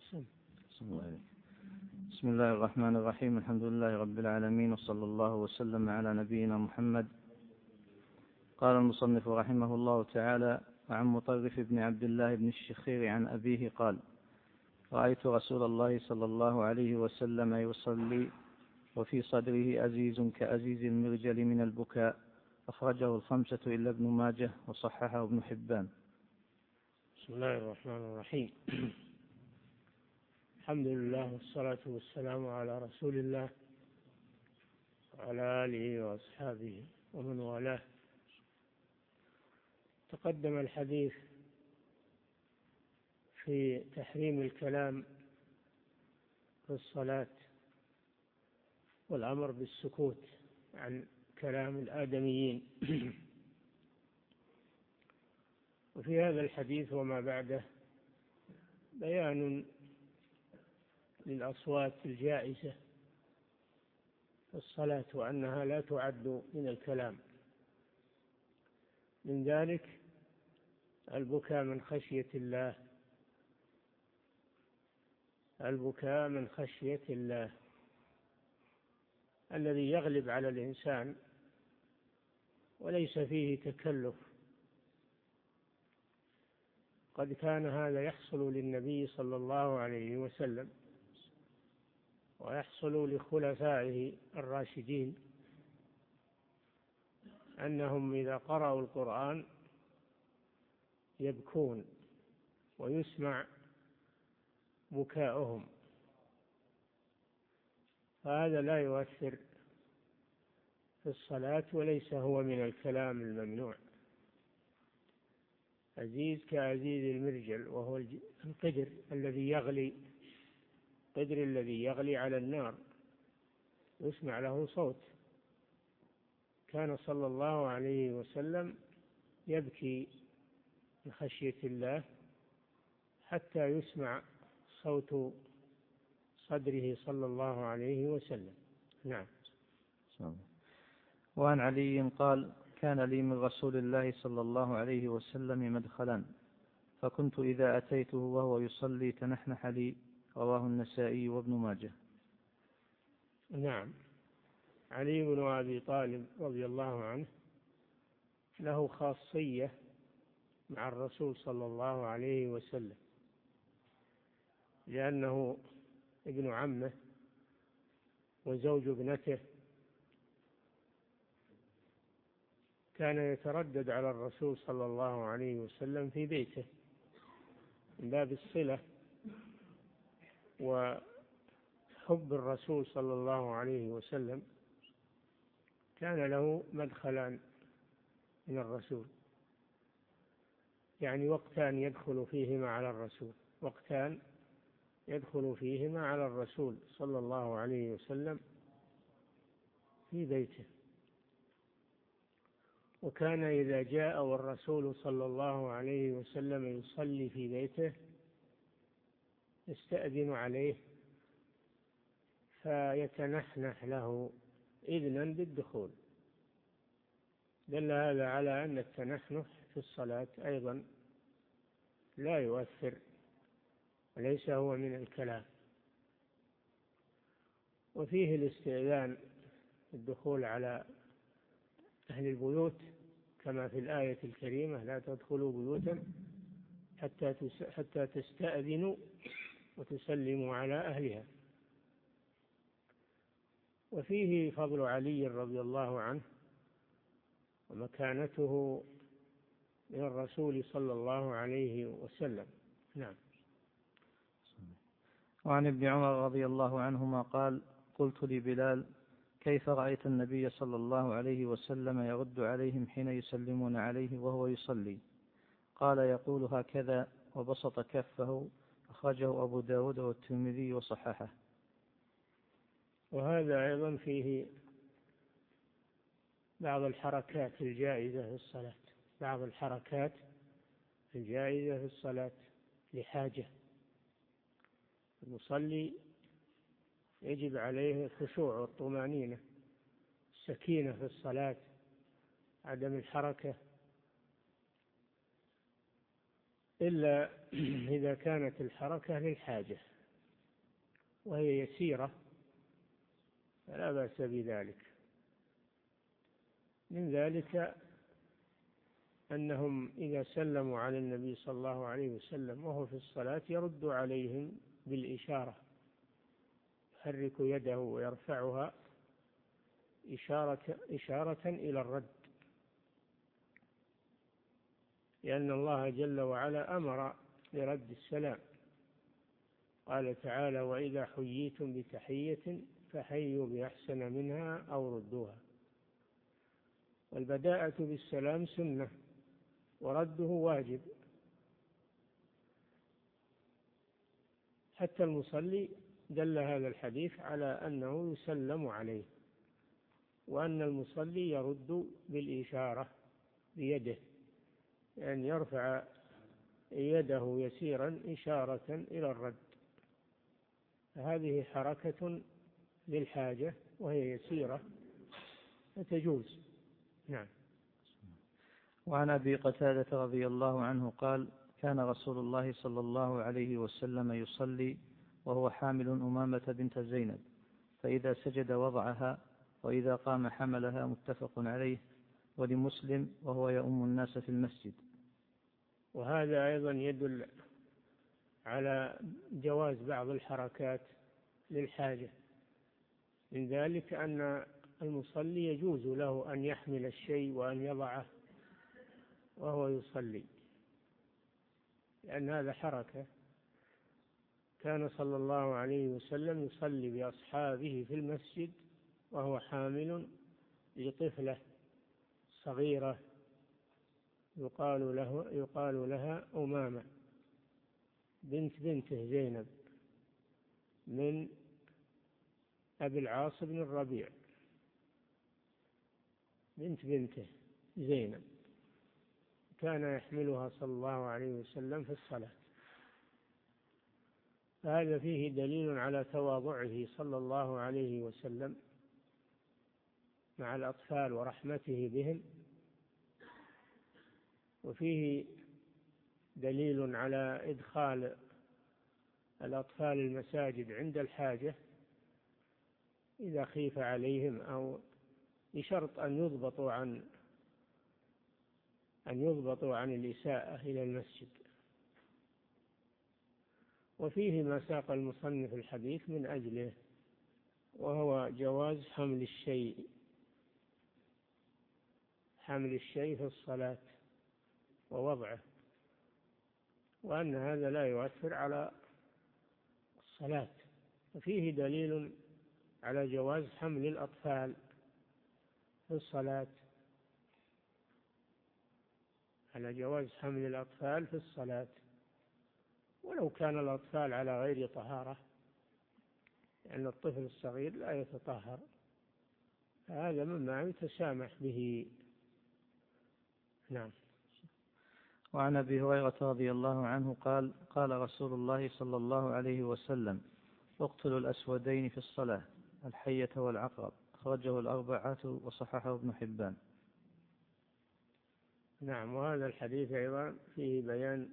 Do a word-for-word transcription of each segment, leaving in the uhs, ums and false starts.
بسم الله بسم الله الرحمن الرحيم. الحمد لله رب العالمين، وصلى الله وسلم على نبينا محمد. قال المصنف رحمه الله تعالى: عن مطرف بن عبد الله بن الشخير عن أبيه قال: رأيت رسول الله صلى الله عليه وسلم يصلي وفي صدره أزيز كأزيز المرجل من البكاء. أخرجه الخمسة إلا ابن ماجه وصححه ابن حبان. بسم الله الرحمن الرحيم. الحمد لله والصلاة والسلام على رسول الله وعلى آله وأصحابه ومن والاه. تقدم الحديث في تحريم الكلام في الصلاة والأمر بالسكوت عن كلام الآدميين. وفي هذا الحديث وما بعده بيان للأصوات الجائزة في الصلاة وأنها لا تعد من الكلام. من ذلك البكاء من خشية الله البكاء من خشية الله الذي يغلب على الإنسان وليس فيه تكلف. قد كان هذا يحصل للنبي صلى الله عليه وسلم ويحصل لخلفائه الراشدين، أنهم إذا قرأوا القرآن يبكون ويسمع بكاؤهم، فهذا لا يؤثر في الصلاة وليس هو من الكلام الممنوع. أزيز كأزيز المرجل، وهو القدر الذي يغلي القدر الذي يغلي على النار يسمع له صوت. كان صلى الله عليه وسلم يبكي من خشية الله حتى يسمع صوت صدره صلى الله عليه وسلم. نعم. وعن علي قال: كان لي من رسول الله صلى الله عليه وسلم مدخلا، فكنت إذا أتيته وهو يصلي تنحنح لي. رواه النسائي وابن ماجه. نعم. علي بن أبي طالب رضي الله عنه له خاصية مع الرسول صلى الله عليه وسلم، لأنه ابن عمه وزوج ابنته. كان يتردد على الرسول صلى الله عليه وسلم في بيته من باب الصلة وحب الرسول صلى الله عليه وسلم. كان له مدخلان من الرسول، يعني وقتان يدخل فيهما على الرسول وقتان يدخل فيهما على الرسول صلى الله عليه وسلم في بيته. وكان إذا جاء والرسول صلى الله عليه وسلم يصلي في بيته يستأذن عليه فيتنحنح له إذنا بالدخول. دل هذا على أن التنحنح في الصلاة أيضا لا يؤثر وليس هو من الكلام. وفيه الاستئذان الدخول على أهل البيوت كما في الآية الكريمة: لا تدخلوا بيوتا حتى حتى تستأذنوا وتسلموا على أهلها. وفيه فضل علي رضي الله عنه ومكانته من الرسول صلى الله عليه وسلم. نعم. وعن ابن عمر رضي الله عنهما قال: قلت لبلال: كيف رأيت النبي صلى الله عليه وسلم يرد عليهم حين يسلمون عليه وهو يصلي؟ قال: يقول هكذا وبسط كفه. أخرجه أبو داود والترمذي وصححه. وهذا أيضا فيه بعض الحركات الجائزة في الصلاة بعض الحركات الجائزة في الصلاة لحاجة. المصلي يجب عليه الخشوع والطمأنينة، السكينة في الصلاة، عدم الحركة، إلا إذا كانت الحركة للحاجة وهي يسيرة فلا بأس بذلك. من ذلك أنهم إذا سلموا على النبي صلى الله عليه وسلم وهو في الصلاة يرد عليهم بالإشارة، يحرك يده ويرفعها إشارة, إشارة إلى الرد، لأن الله جل وعلا أمر برد السلام. قال تعالى: وإذا حييتم بتحية فحيوا بأحسن منها أو ردوها. والبداءة بالسلام سنة ورده واجب، حتى المصلي دل هذا الحديث على أنه يسلم عليه، وأن المصلي يرد بالإشارة بيده، يعني يرفع يده يسيرا إشارة إلى الرد. هذه حركة للحاجة وهي يسيرة فتجوز. نعم. وعن أبي قتادة رضي الله عنه قال: كان رسول الله صلى الله عليه وسلم يصلي وهو حامل أمامة بنت زينب، فإذا سجد وضعها وإذا قام حملها، متفق عليه. ولمسلم: وهو يؤم الناس في المسجد. وهذا أيضا يدل على جواز بعض الحركات للحاجة. من ذلك أن المصلي يجوز له أن يحمل الشيء وأن يضعه وهو يصلي، لأن هذا حركة. كان صلى الله عليه وسلم يصلي بأصحابه في المسجد وهو حامل لطفلة صغيرة يقال له يقال لها أمامة بنت بنته زينب من أبي العاص بن الربيع، بنت بنته زينب، كان يحملها صلى الله عليه وسلم في الصلاة. فهذا فيه دليل على تواضعه صلى الله عليه وسلم مع الأطفال ورحمته بهم، وفيه دليل على إدخال الأطفال المساجد عند الحاجة إذا خيف عليهم، أو بشرط أن يضبطوا عن أن يضبطوا عن الإساءة إلى المسجد. وفيه ما ساق المصنف الحديث من أجله، وهو جواز حمل الشيء حمل الشيء في الصلاة ووضعه، وأن هذا لا يؤثر على الصلاة. وفيه دليل على جواز حمل الأطفال في الصلاة على جواز حمل الأطفال في الصلاة ولو كان الأطفال على غير طهارة، لأن الطفل الصغير لا يتطهر، هذا مما يتسامح به. نعم. وعن أبي هريرة رضي الله عنه قال: قال رسول الله صلى الله عليه وسلم: اقتلوا الأسودين في الصلاة، الحية والعقرب. أخرجه الأربعة وصححه ابن حبان. نعم. وهذا الحديث أيضا فيه بيان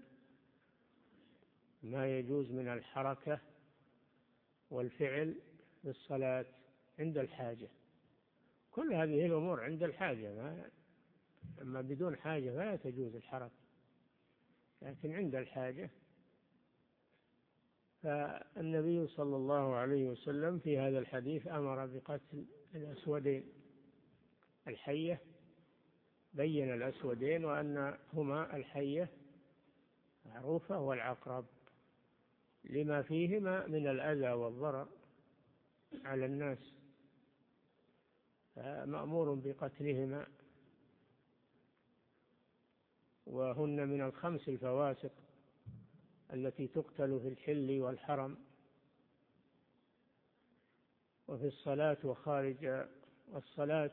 ما يجوز من الحركة والفعل في الصلاة عند الحاجة. كل هذه الأمور عند الحاجة، أما بدون حاجة فلا تجوز الحركة، لكن عند الحاجة. فالنبي صلى الله عليه وسلم في هذا الحديث أمر بقتل الأسودين، الحية، بين الأسودين وأن هما الحية معروفة والعقرب، لما فيهما من الأذى والضرر على الناس، فمأمور بقتلهما. وهن من الخمس الفواسق التي تقتل في الحل والحرم وفي الصلاة وخارج الصلاة.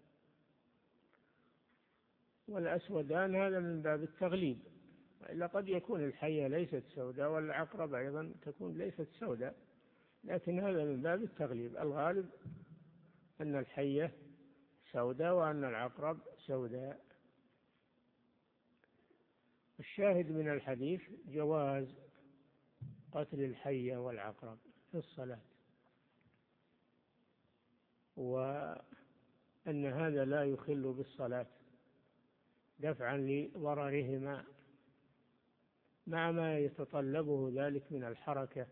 والأسودان هذا من باب التغليب، وإلا قد يكون الحية ليست سوداء والعقرب أيضا تكون ليست سوداء، لكن هذا من باب التغليب. الغالب أن الحية سوداء وأن العقرب سوداء. الشاهد من الحديث جواز قتل الحية والعقرب في الصلاة. وأن هذا لا يخل بالصلاة دفعا لضررهما مع ما يتطلبه ذلك من الحركة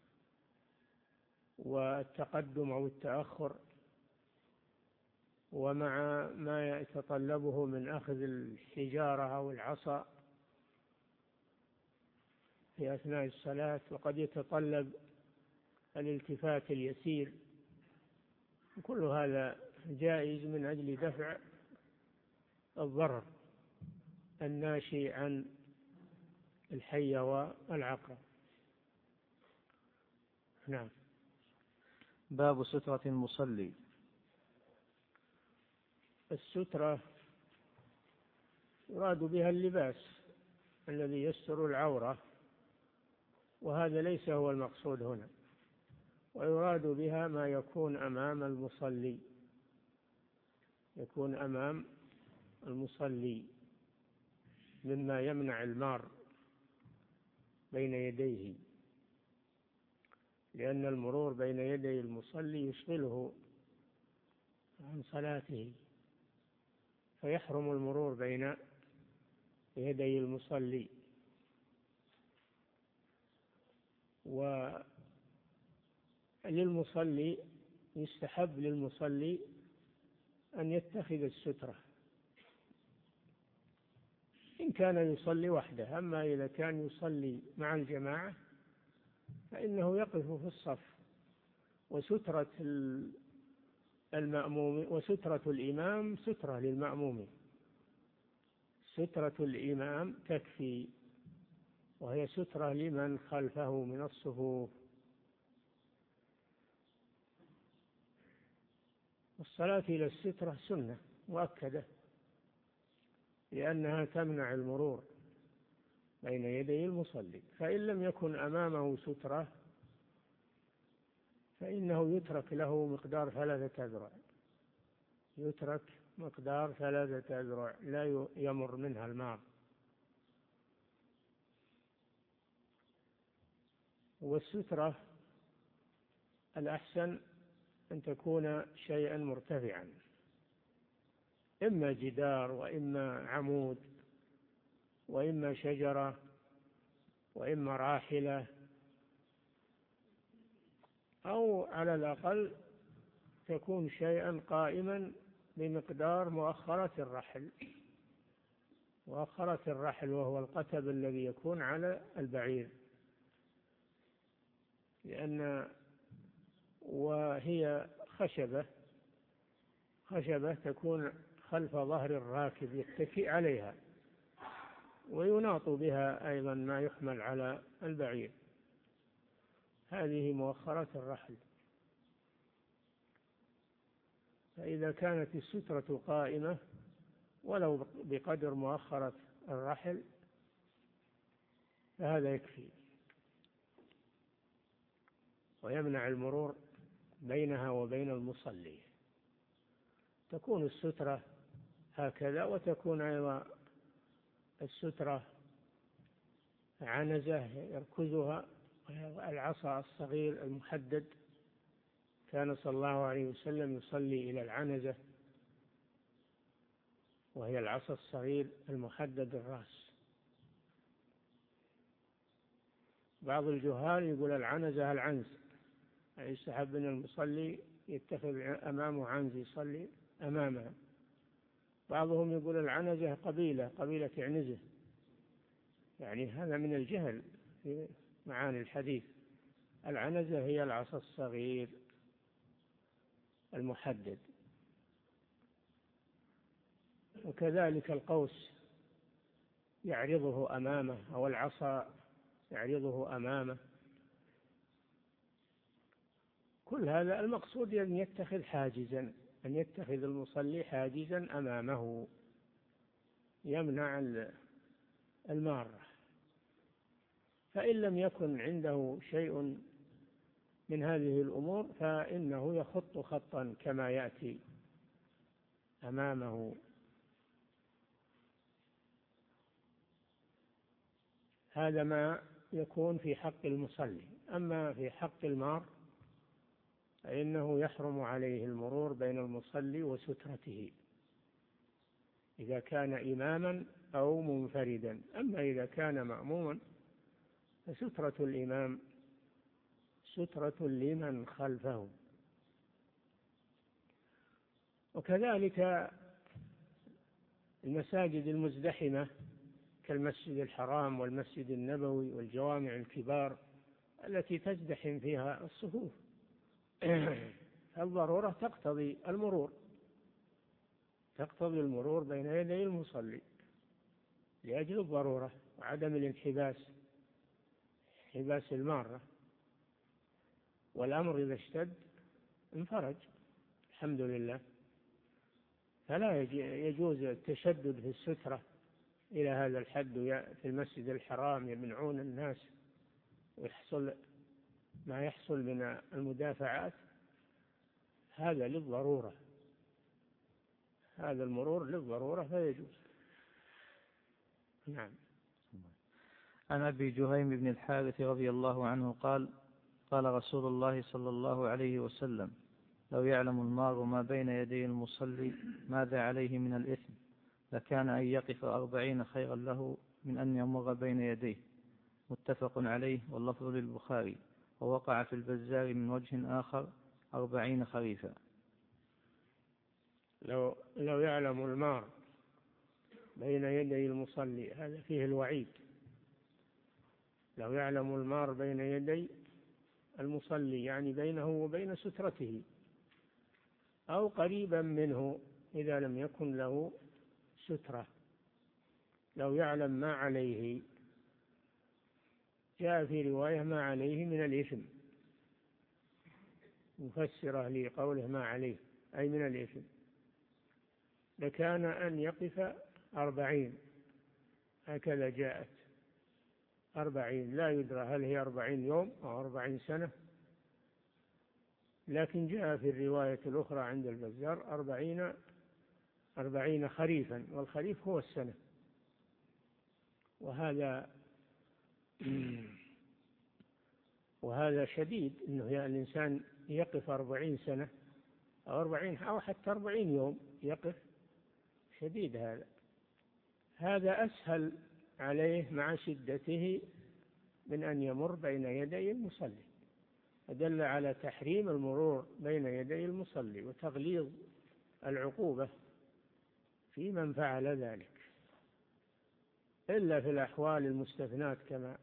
والتقدم أو التأخر، ومع ما يتطلبه من أخذ الحجارة أو العصا في أثناء الصلاة، وقد يتطلب الالتفات اليسير. كل هذا جائز من أجل دفع الضرر الناشئ عن الحية والعقرب. نعم. باب سترة المصلي. السترة يراد بها اللباس الذي يستر العورة، وهذا ليس هو المقصود هنا، ويراد بها ما يكون أمام المصلي، يكون أمام المصلي مما يمنع المار بين يديه، لأن المرور بين يدي المصلي يشغله عن صلاته، فيحرم المرور بين يدي المصلي. وللمصلي يستحب للمصلي أن يتخذ السترة إن كان يصلي وحده. أما إذا كان يصلي مع الجماعة فإنه يقف في الصف، وسترة المأموم وسترة الإمام سترة للمأموم. سترة الإمام تكفي، وهي سترة لمن خلفه من الصفوف. والصلاة إلى السترة سنة مؤكدة، لأنها تمنع المرور بين يدي المصلي. فإن لم يكن أمامه سترة فإنه يترك له مقدار ثلاثة أذرع، يترك مقدار ثلاثة أذرع لا يمر منها الماء. والسترة الأحسن أن تكون شيئا مرتفعا، إما جدار وإما عمود وإما شجرة وإما راحلة، أو على الأقل تكون شيئا قائما بمقدار مؤخرة الرحل. مؤخرة الرحل وهو القتب الذي يكون على البعير، لأن وهي خشبة خشبة تكون خلف ظهر الراكب يتكئ عليها، ويناط بها أيضا ما يحمل على البعير. هذه مؤخرة الرحل. فإذا كانت السترة قائمة ولو بقدر مؤخرة الرحل فهذا يكفي، ويمنع المرور بينها وبين المصلي. تكون السترة هكذا، وتكون أيضا السترة عنزة يركزها العصا الصغير المحدد. كان صلى الله عليه وسلم يصلي إلى العنزة، وهي العصا الصغير المحدد الرأس. بعض الجهال يقول العنزة العنز، يستحب أن المصلي يتخذ أمامه عنز يصلي أمامها. بعضهم يقول العنزة قبيلة قبيلة عنزة، يعني هذا من الجهل في معاني الحديث. العنزة هي العصا الصغير المحدد. وكذلك القوس يعرضه أمامه، أو العصا يعرضه أمامه. كل هذا المقصود أن يتخذ حاجزا، أن يتخذ المصلي حاجزا أمامه يمنع المارة. فإن لم يكن عنده شيء من هذه الأمور فإنه يخط خطا كما يأتي أمامه. هذا ما يكون في حق المصلي. أما في حق المار فإنه يحرم عليه المرور بين المصلي وسترته إذا كان إماما أو منفردا. أما إذا كان مأموما فسترة الإمام سترة لمن خلفه. وكذلك المساجد المزدحمة كالمسجد الحرام والمسجد النبوي والجوامع الكبار التي تزدحم فيها الصفوف الضرورة تقتضي المرور تقتضي المرور بين يدي المصلي لأجل الضرورة وعدم الانحباس انحباس المارة. والأمر إذا اشتد انفرج الحمد لله. فلا يجوز التشدد في السترة إلى هذا الحد في المسجد الحرام يمنعون الناس ويحصل ما يحصل من المدافعات. هذا للضرورة، هذا المرور للضرورة فيجوز. نعم. عن أبي جهيم بن الحارث رضي الله عنه قال قال رسول الله صلى الله عليه وسلم: لو يعلم المار ما بين يدي المصلي ماذا عليه من الإثم لكان أن يقف أربعين خيرا له من أن يمر بين يديه. متفق عليه واللفظ للبخاري. ووقع في البزار من وجه آخر أربعين خريفا. لو, لو يعلم المار بين يدي المصلي هذا فيه الوعيد. لو يعلم المار بين يدي المصلي يعني بينه وبين سترته أو قريبا منه إذا لم يكن له سترة. لو يعلم ما عليه، جاء في رواية ما عليه من الإثم مفسرة لقوله ما عليه أي من الإثم، لكان أن يقف أربعين هكذا جاءت أربعين، لا يدرى هل هي أربعين يوم أو أربعين سنة، لكن جاء في الرواية الأخرى عند البزار أربعين أربعين خريفا، والخريف هو السنة. وهذا وهذا شديد إنه الإنسان يقف أربعين سنة أو أربعين أو حتى أربعين يوم يقف، شديد هذا. هذا أسهل عليه مع شدته من أن يمر بين يدي المصلي، فدل على تحريم المرور بين يدي المصلي وتغليظ العقوبة في من فعل ذلك، إلا في الأحوال المستثنات كما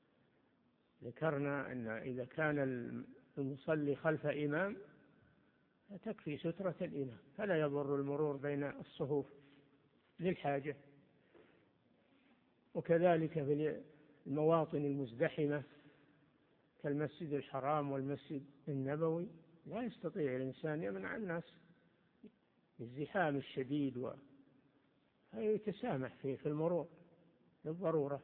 ذكرنا أن إذا كان المصلي خلف إمام تكفي سترة الإمام فلا يضر المرور بين الصفوف للحاجة. وكذلك في المواطن المزدحمة كالمسجد الحرام والمسجد النبوي لا يستطيع الإنسان يمنع الناس الزحام الشديد ويتسامح فيه في المرور للضرورة.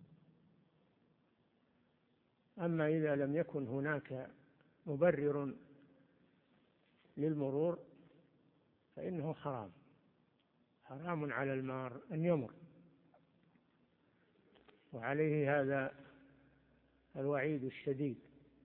أما إذا لم يكن هناك مبرر للمرور فإنه حرام حرام على المار أن يمر، وعليه هذا الوعيد الشديد.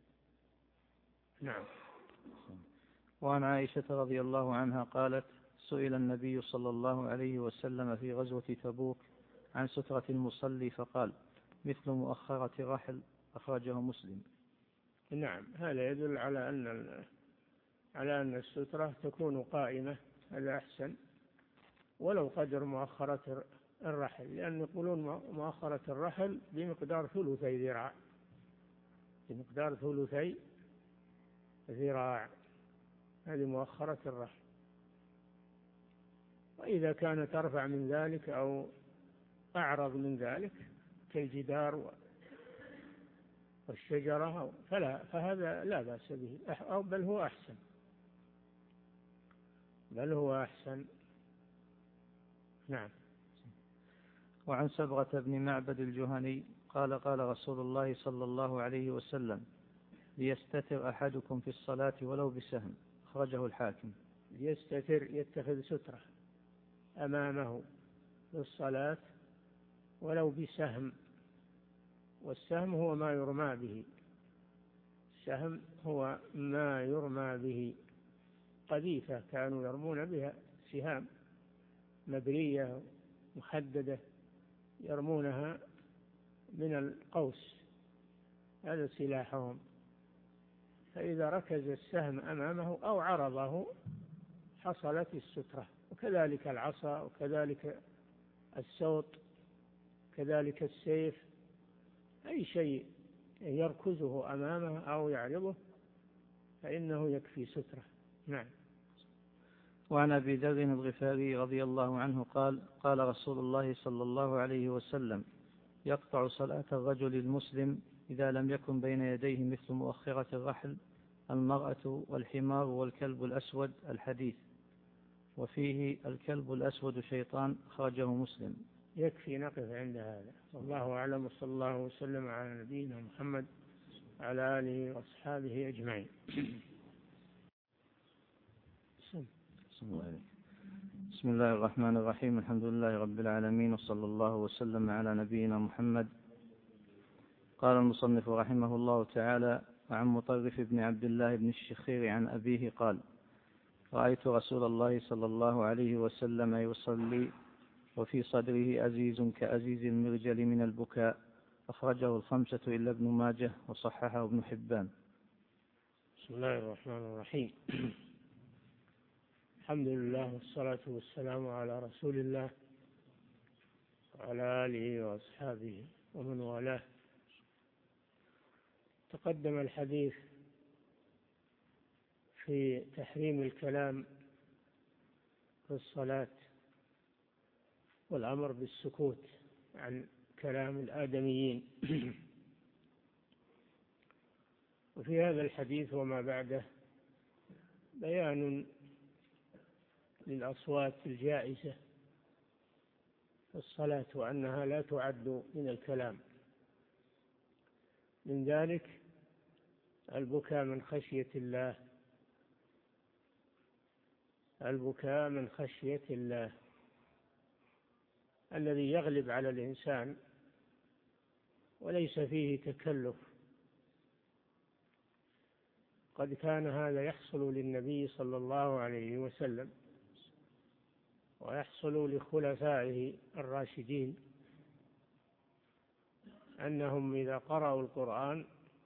نعم. وعن عائشة رضي الله عنها قالت: سئل النبي صلى الله عليه وسلم في غزوة تبوك عن سترة المصلي فقال: مثل مؤخرة رحل. أخرجه مسلم. نعم، هذا يدل على أن على أن السترة تكون قائمة، هذا أحسن، ولو قدر مؤخرة الرحل، لأن يقولون مؤخرة الرحل بمقدار ثلثي ذراع بمقدار ثلثي ذراع هذه مؤخرة الرحل. وإذا كانت أرفع من ذلك أو أعرض من ذلك كالجدار والشجرة فلا فهذا لا بأس به، أو بل هو أحسن بل هو أحسن. نعم. وعن سبغة بن معبد الجهني قال: قال رسول الله صلى الله عليه وسلم: ليستتر أحدكم في الصلاة ولو بسهم. أخرجه الحاكم. ليستتر يتخذ سترة أمامه في الصلاة ولو بسهم، والسهم هو ما يرمى به، السهم هو ما يرمى به قذيفة كانوا يرمون بها سهام مبرية محددة يرمونها من القوس، هذا سلاحهم. فإذا ركز السهم أمامه أو عرضه حصلت السترة. وكذلك العصا، وكذلك السوط، كذلك السيف، أي شيء يركزه أمامه أو يعرضه فإنه يكفي سترة. نعم. وعن أبي ذر الغفاري رضي الله عنه قال: قال رسول الله صلى الله عليه وسلم: يقطع صلاة الرجل المسلم إذا لم يكن بين يديه مثل مؤخرة الرحل المرأة والحمار والكلب الأسود، الحديث. وفيه: الكلب الأسود شيطان، أخرجه مسلم. يكفي نقف عند هذا، والله أعلم، وصلى الله وسلم على نبينا محمد وعلى آله وأصحابه أجمعين. بسم الله الرحمن الرحيم. الحمد لله رب العالمين، وصلى الله وسلم على نبينا محمد. قال المصنف رحمه الله تعالى: وعن مطرف بن عبد الله بن الشخير عن أبيه قال: رأيت رسول الله صلى الله عليه وسلم يصلي وفي صدره أزيز كأزيز المرجل من البكاء، أخرجه الخمسة إلا ابن ماجه وصححه ابن حبان. بسم الله الرحمن الرحيم. الحمد لله والصلاة والسلام على رسول الله وعلى آله وأصحابه ومن والاه. تقدم الحديث في تحريم الكلام في الصلاة والأمر بالسكوت عن كلام الآدميين. وفي هذا الحديث وما بعده بيان للأصوات الجائزة في الصلاة وأنها لا تعد من الكلام. من ذلك البكاء من خشية الله، البكاء من خشية الله الذي يغلب على الإنسان وليس فيه تكلف. قد كان هذا يحصل للنبي صلى الله عليه وسلم ويحصل لخلفائه الراشدين، أنهم إذا قرأوا القرآن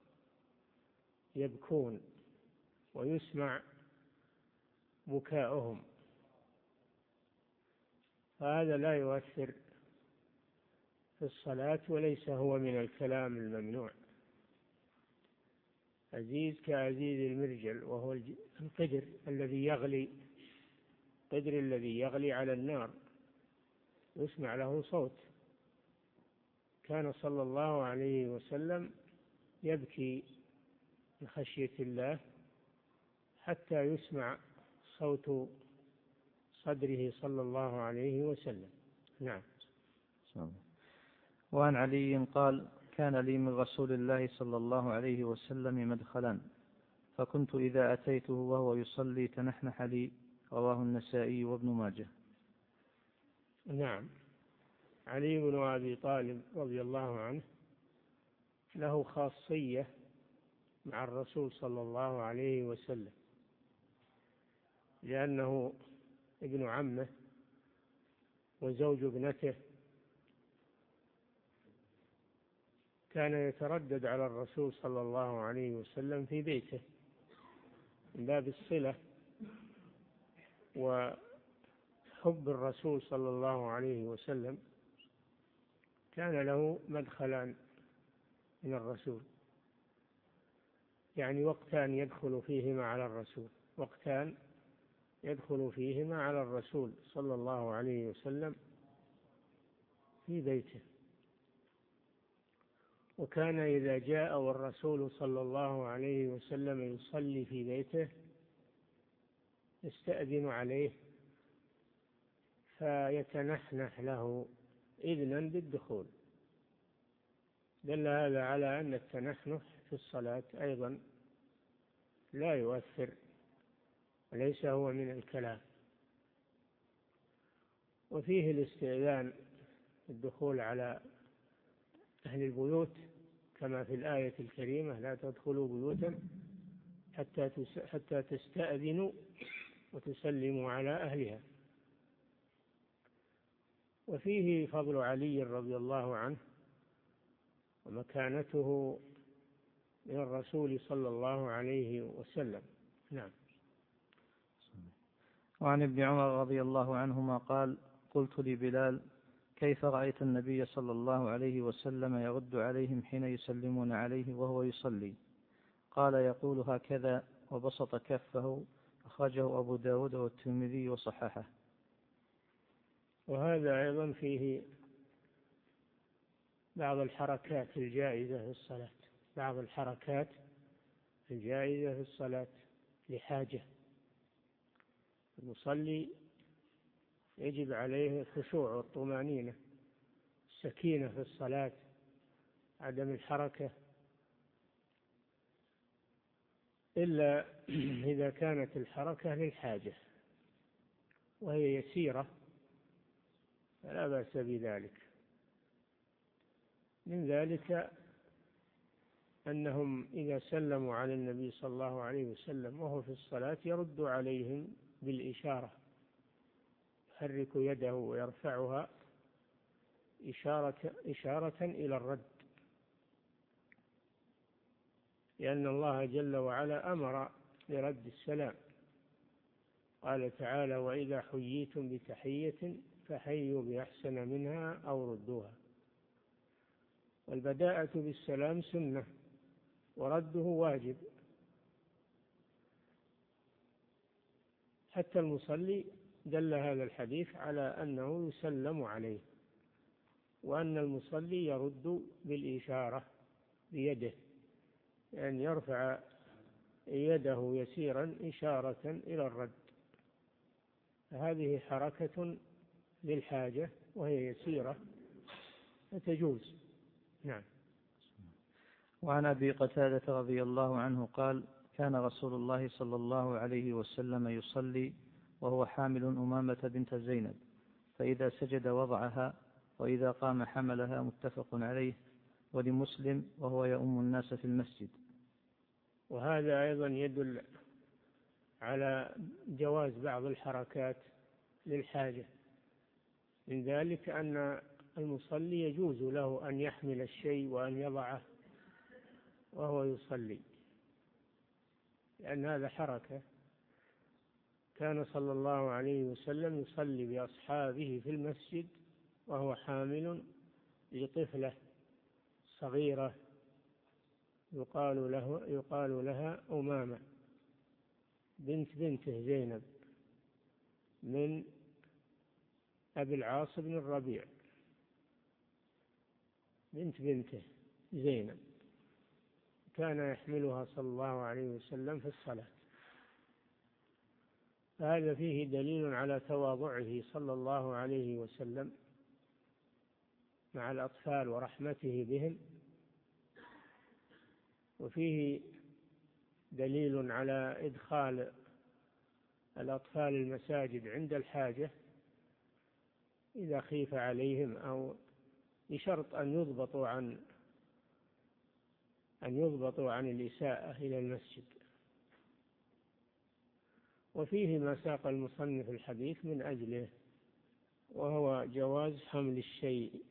يبكون ويسمع بكاؤهم، فهذا لا يؤثر في الصلاة وليس هو من الكلام الممنوع. أزيز كأزيز المرجل، وهو القدر الذي يغلي، القدر الذي يغلي على النار يسمع له صوت. كان صلى الله عليه وسلم يبكي من خشية الله حتى يسمع صوت صدره صلى الله عليه وسلم. نعم. وعن علي قال: كان لي من رسول الله صلى الله عليه وسلم مدخلا، فكنت إذا أتيته وهو يصلي تنحنح لي. رواه النسائي وابن ماجه. نعم. علي بن أبي طالب رضي الله عنه له خاصية مع الرسول صلى الله عليه وسلم، لأنه ابن عمه وزوج ابنته، كان يتردد على الرسول صلى الله عليه وسلم في بيته من باب الصلة وحب الرسول صلى الله عليه وسلم. كان له مدخلان من الرسول، يعني وقتان يدخل فيهما على الرسول، وقتان يدخل فيهما على الرسول صلى الله عليه وسلم في بيته. وكان إذا جاء والرسول صلى الله عليه وسلم يصلي في بيته يستأذن عليه فيتنحنح له إذنا بالدخول. دل هذا على أن التنحنح في الصلاة أيضا لا يؤثر وليس هو من الكلام. وفيه الاستئذان الدخول على أهل البيوت كما في الآية الكريمة: لا تدخلوا بيوتا حتى حتى تستأذنوا وتسلموا على أهلها. وفيه فضل علي رضي الله عنه ومكانته من الرسول صلى الله عليه وسلم. نعم. وعن ابن عمر رضي الله عنهما قال: قلت لبلال: كيف رأيت النبي صلى الله عليه وسلم يرد عليهم حين يسلمون عليه وهو يصلي؟ قال: يقول هكذا وبسط كفه. أخرجه أبو داود والترمذي وصححه. وهذا أيضا فيه بعض الحركات الجائزة في الصلاة بعض الحركات الجائزة في الصلاة لحاجة. المصلي يجب عليه الخشوع والطمأنينة، السكينة في الصلاة، عدم الحركة، إلا إذا كانت الحركة للحاجة وهي يسيرة فلا بأس بذلك. من ذلك أنهم إذا سلموا على النبي صلى الله عليه وسلم وهو في الصلاة يرد عليهم بالإشارة، يحرك يده ويرفعها إشارة, إشارة إلى الرد، لأن الله جل وعلا أمر برد السلام. قال تعالى: وإذا حييتم بتحية فحيوا بأحسن منها أو ردوها. والبداءة بالسلام سنة ورده واجب. حتى المصلي دل هذا الحديث على أنه يسلم عليه، وأن المصلي يرد بالإشارة بيده، أن يرفع يده يسيرا إشارة إلى الرد. هذه حركة للحاجة وهي يسيرة فتجوز. نعم. وعن أبي قتادة رضي الله عنه قال: كان رسول الله صلى الله عليه وسلم يصلي وهو حامل أمامة بنت زينب، فإذا سجد وضعها وإذا قام حملها، متفق عليه. ولمسلم: وهو يؤم الناس في المسجد. وهذا أيضا يدل على جواز بعض الحركات للحاجة. من ذلك أن المصلي يجوز له أن يحمل الشيء وأن يضعه وهو يصلي، لأن هذا حركة. كان صلى الله عليه وسلم يصلي بأصحابه في المسجد وهو حامل لطفلة صغيرة يقال له يقال لها أمامة بنت بنته زينب من أبي العاص بن الربيع، بنت بنته زينب، كان يحملها صلى الله عليه وسلم في الصلاة. هذا فيه دليل على تواضعه صلى الله عليه وسلم مع الأطفال ورحمته بهم، وفيه دليل على إدخال الأطفال المساجد عند الحاجة إذا خيف عليهم، أو بشرط أن يضبطوا عن أن يضبطوا عن الإساءة إلى المسجد. وفيه ما ساق المصنف الحديث من أجله، وهو جواز حمل الشيء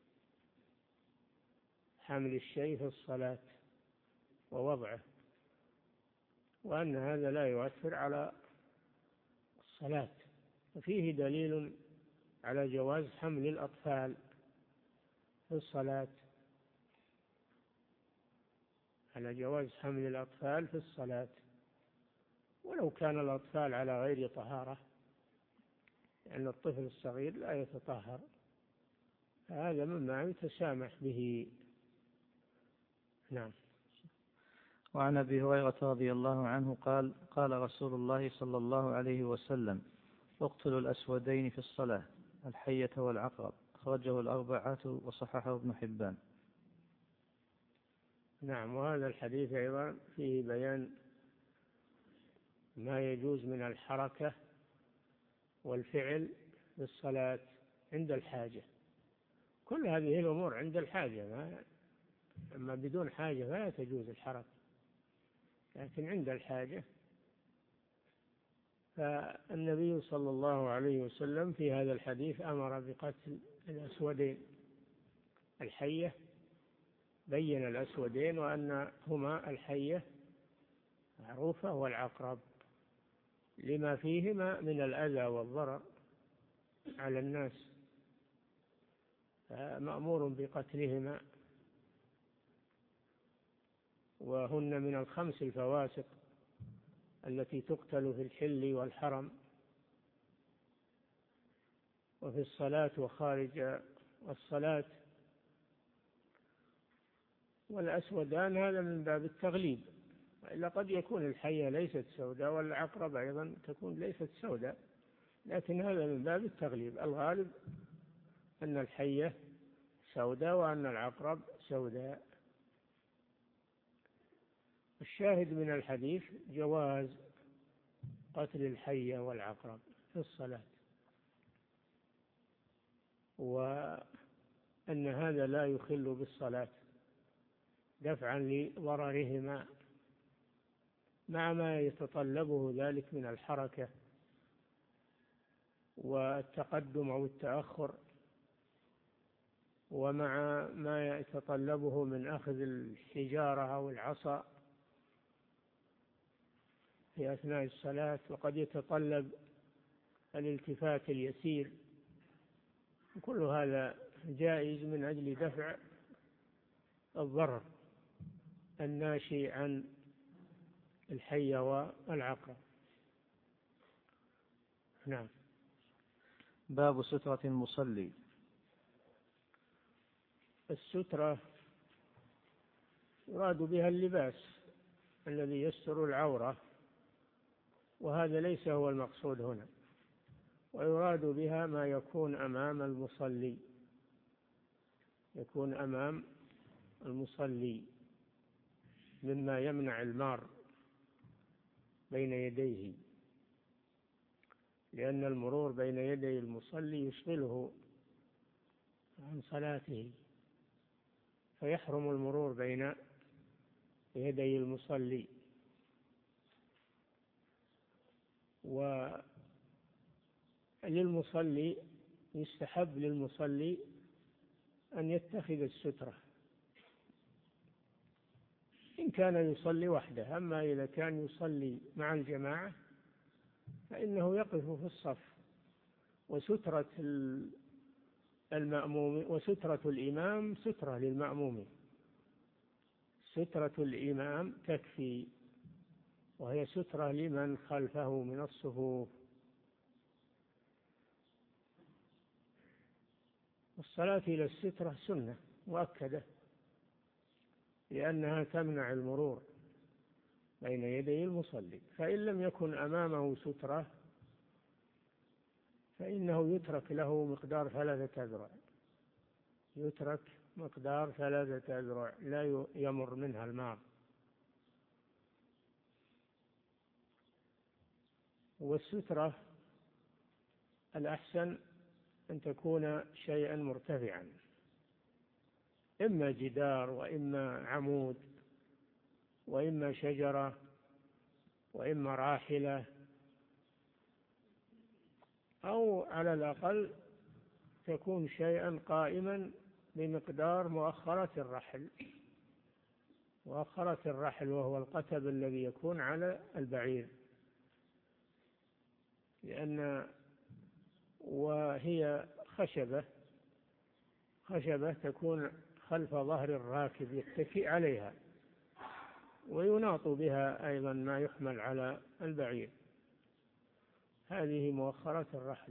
حمل الشيء في الصلاة ووضعه، وأن هذا لا يؤثر على الصلاة. وفيه دليل على جواز حمل الأطفال في الصلاة على جواز حمل الأطفال في الصلاة ولو كان الأطفال على غير طهارة، لأن الطفل الصغير لا يتطهر، هذا مما يتسامح به. نعم. وعن أبي هريرة رضي الله عنه قال: قال رسول الله صلى الله عليه وسلم: اقتلوا الأسودين في الصلاة، الحية والعقرب. أخرجه الأربعة وصححه ابن حبان. نعم. وهذا الحديث أيضا فيه بيان ما يجوز من الحركة والفعل في الصلاة عند الحاجة. كل هذه الأمور عند الحاجة، ما أما بدون حاجة فلا تجوز الحركة، لكن عند الحاجة. فالنبي صلى الله عليه وسلم في هذا الحديث أمر بقتل الأسودين، الحية، بين الأسودين وأن هما الحية معروفة والعقرب لما فيهما من الأذى والضرر على الناس، مأمور بقتلهما، وهن من الخمس الفواسق التي تقتل في الحل والحرم وفي الصلاة وخارج الصلاة. والأسودان هذا من باب التغليب، وإلا قد يكون الحية ليست سوداء والعقرب أيضا تكون ليست سوداء، لكن هذا من باب التغليب. الغالب أن الحية سوداء وأن العقرب سوداء. الشاهد من الحديث جواز قتل الحية والعقرب في الصلاة، وأن هذا لا يخل بالصلاة دفعا لضررهما مع ما يتطلبه ذلك من الحركة والتقدم أو التأخر، ومع ما يتطلبه من أخذ الحجارة أو العصا في أثناء الصلاة، وقد يتطلب الالتفات اليسير. كل هذا جائز من أجل دفع الضرر الناشئ عن الحية والعقرب. نعم. باب سترة المصلي. السترة يراد بها اللباس الذي يستر العورة، وهذا ليس هو المقصود هنا، ويراد بها ما يكون أمام المصلي، يكون أمام المصلي مما يمنع المار بين يديه، لأن المرور بين يدي المصلي يشغله عن صلاته، فيحرم المرور بين يدي المصلي. وللمصلي يستحب للمصلي أن يتخذ السترة إن كان يصلي وحده. أما إذا كان يصلي مع الجماعة فإنه يقف في الصف، وسترة المأموم وسترة الإمام سترة للمأموم، سترة الإمام تكفي، وهي سترة لمن خلفه من الصفوف. والصلاة إلى السترة سنة مؤكدة، لأنها تمنع المرور بين يدي المصلي. فإن لم يكن أمامه سترة فإنه يترك له مقدار ثلاثة أذرع، يترك مقدار ثلاثة أذرع لا يمر منها الماء. والسترة الأحسن أن تكون شيئا مرتفعا، إما جدار وإما عمود وإما شجرة وإما راحلة، أو على الأقل تكون شيئا قائما بمقدار مؤخرة الرحل، مؤخرة الرحل وهو القتب الذي يكون على البعير، لأن وهي خشبة خشبة تكون خلف ظهر الراكب يتكئ عليها، ويناط بها أيضا ما يحمل على البعير. هذه مؤخرة الرحل.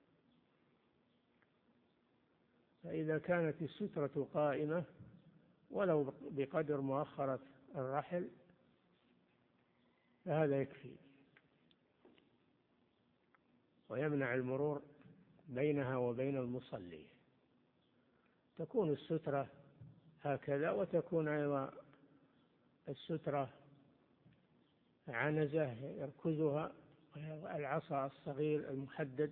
فإذا كانت السترة قائمة ولو بقدر مؤخرة الرحل فهذا يكفي، ويمنع المرور بينها وبين المصلي. تكون السترة هكذا، وتكون أيضا السترة عنزة يركزها العصا الصغير المحدد.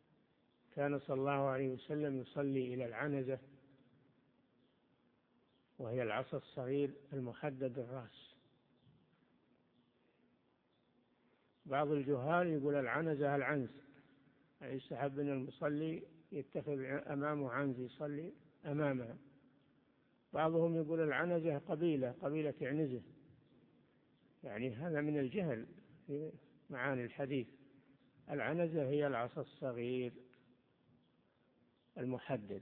كان صلى الله عليه وسلم يصلي إلى العنزة وهي العصا الصغير المحدد الرأس. بعض الجهال يقول العنزة العنز، يستحب أن المصلي يتخذ أمامه عنز يصلي أمامها. بعضهم يقول العنزة قبيلة قبيلة عنزة، يعني هذا من الجهل في معاني الحديث. العنزة هي العصا الصغير المحدد.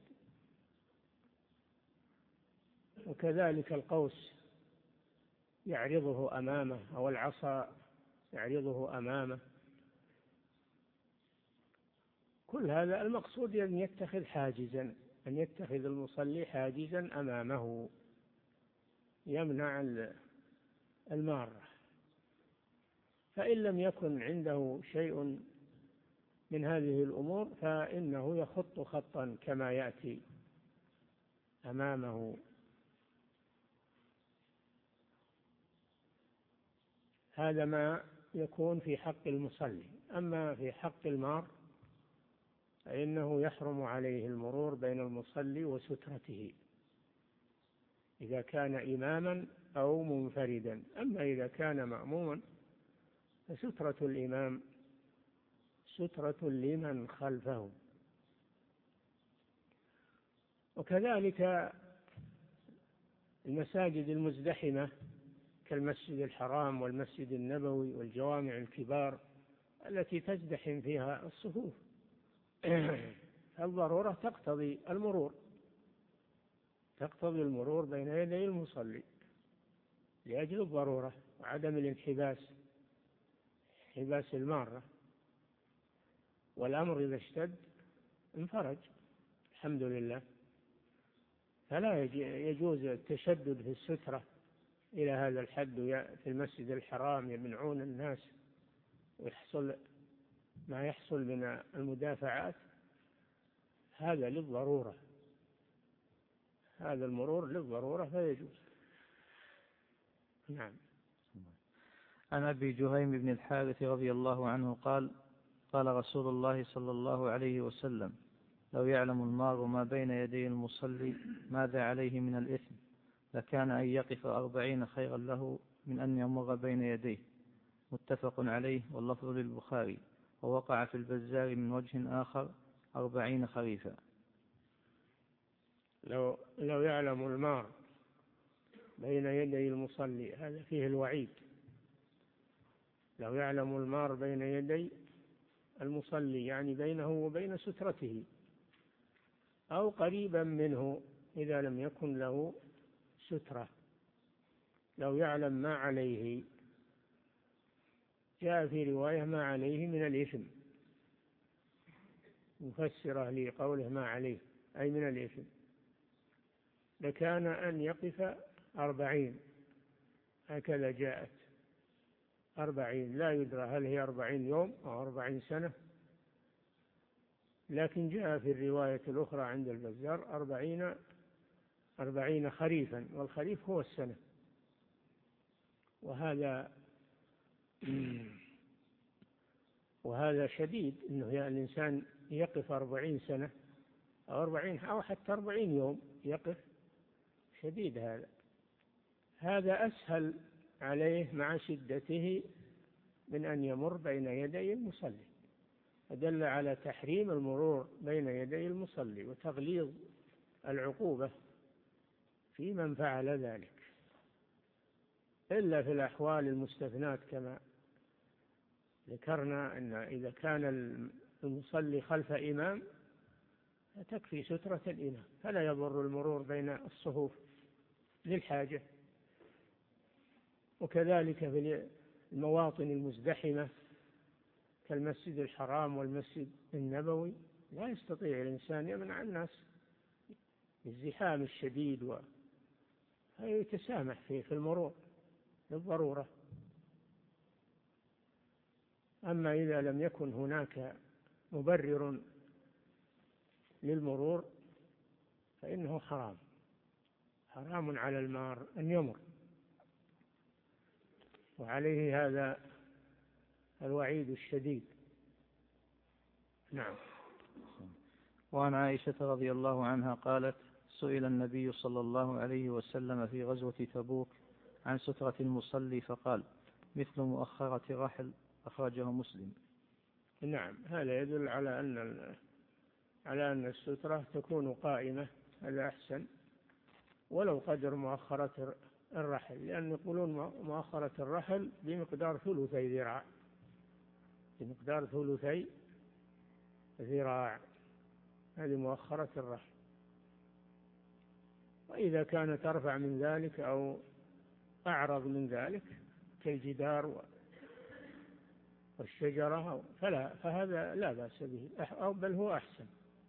وكذلك القوس يعرضه أمامه، أو العصا يعرضه أمامه. كل هذا المقصود أن يتخذ حاجزا، أن يتخذ المصلي حاجزا أمامه يمنع المارة. فإن لم يكن عنده شيء من هذه الأمور فإنه يخط خطا كما يأتي أمامه. هذا ما يكون في حق المصلي. أما في حق المار فإنه يحرم عليه المرور بين المصلي وسترته إذا كان إماما أو منفردا. أما إذا كان مأموما فسترة الإمام سترة لمن خلفه. وكذلك المساجد المزدحمة كالمسجد الحرام والمسجد النبوي والجوامع الكبار التي تزدحم فيها الصفوف، الضرورة تقتضي المرور تقتضي المرور بين يدي المصلي لأجل الضرورة وعدم الانحباس انحباس المارة. والأمر إذا اشتد انفرج الحمد لله. فلا يجوز التشدد في السترة إلى هذا الحد في المسجد الحرام يمنعون الناس ويحصل ما يحصل من المدافعات. هذا للضرورة، هذا المرور للضرورة فيجوز. نعم. عن أبي جهيم بن الحارث رضي الله عنه قال: قال رسول الله صلى الله عليه وسلم: لو يعلم المار ما بين يدي المصلي ماذا عليه من الإثم لكان أن يقف أربعين خيرا له من أن يمر بين يديه. متفق عليه، واللفظ للبخاري. ووقع في البزار من وجه آخر أربعين خريفا. لو, لو يعلم المار بين يدي المصلي، هذا فيه الوعيد. لو يعلم المار بين يدي المصلي يعني بينه وبين سترته أو قريبا منه إذا لم يكن له سترة. لو يعلم ما عليه، جاء في رواية ما عليه من الإثم، مفسرة لقوله ما عليه أي من الإثم، لكان أن يقف أربعين، هكذا جاءت أربعين، لا يدرى هل هي أربعين يوم أو أربعين سنة، لكن جاء في الرواية الأخرى عند البزار أربعين أربعين خريفا، والخريف هو السنة. وهذا وهذا شديد، إنه الإنسان يقف أربعين سنة أو أربعين أو حتى أربعين يوم يقف، شديد هذا. هذا أسهل عليه مع شدته من أن يمر بين يدي المصلي، فدل على تحريم المرور بين يدي المصلي وتغليظ العقوبة في من فعل ذلك، إلا في الأحوال المستثنات كما ذكرنا، أن إذا كان المصلي خلف إمام تكفي سترة الإمام فلا يضر المرور بين الصفوف للحاجة. وكذلك في المواطن المزدحمة كالمسجد الحرام والمسجد النبوي لا يستطيع الإنسان يمنع الناس بالزحام الشديد ويتسامح فيه في المرور للضرورة. أما إذا لم يكن هناك مبرر للمرور فإنه حرام حرام على المار أن يمر، وعليه هذا الوعيد الشديد. نعم. وعن عائشة رضي الله عنها قالت: سئل النبي صلى الله عليه وسلم في غزوة تبوك عن سترة المصلي فقال مثل مؤخرة الرحل، أخرجه مسلم. نعم، هذا يدل على أن على أن السترة تكون قائمة، هذا أحسن، ولو قدر مؤخرة الرحل، لأن يقولون مؤخرة الرحل بمقدار ثلثي ذراع، بمقدار ثلثي ذراع، هذه مؤخرة الرحل. وإذا كانت أرفع من ذلك أو أعرض من ذلك كالجدار والشجرة فلا، فهذا لا بأس به، أو بل هو أحسن،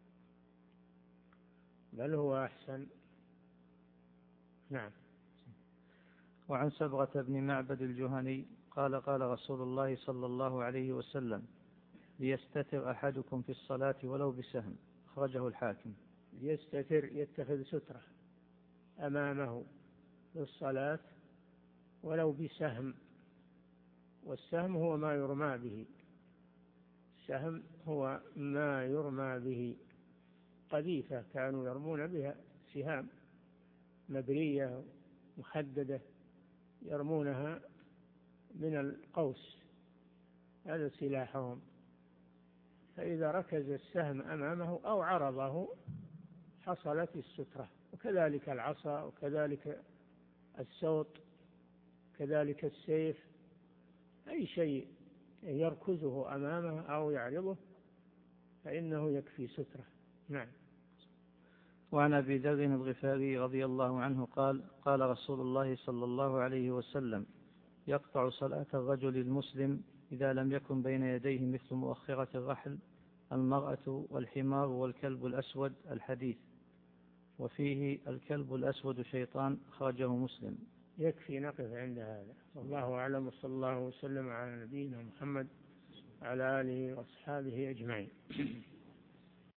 بل هو أحسن. نعم. وعن سبغة بن معبد الجهني قال قال رسول الله صلى الله عليه وسلم ليستتر أحدكم في الصلاة ولو بسهم، أخرجه الحاكم. ليستتر يتخذ سترة أمامه في الصلاة ولو بسهم، والسهم هو ما يرمى به، السهم هو ما يرمى به، قذيفة كانوا يرمون بها، سهام مبرية محددة يرمونها من القوس، هذا سلاحهم. فإذا ركز السهم أمامه أو عرضه حصلت السترة. وكذلك العصا، وكذلك السوط، كذلك السيف، أي شيء يركزه أمامه أو يعرضه فإنه يكفي سترة. نعم. وعن أبي ذر الغفاري رضي الله عنه قال قال رسول الله صلى الله عليه وسلم يقطع صلاة الرجل المسلم إذا لم يكن بين يديه مثل مؤخرة الرحل المرأة والحمار والكلب الأسود، الحديث. وفيه الكلب الأسود شيطان، أخرجه مسلم. يكفي نقف عند هذا، والله أعلم، وصلى الله وسلم على نبينا محمد وعلى آله وأصحابه أجمعين.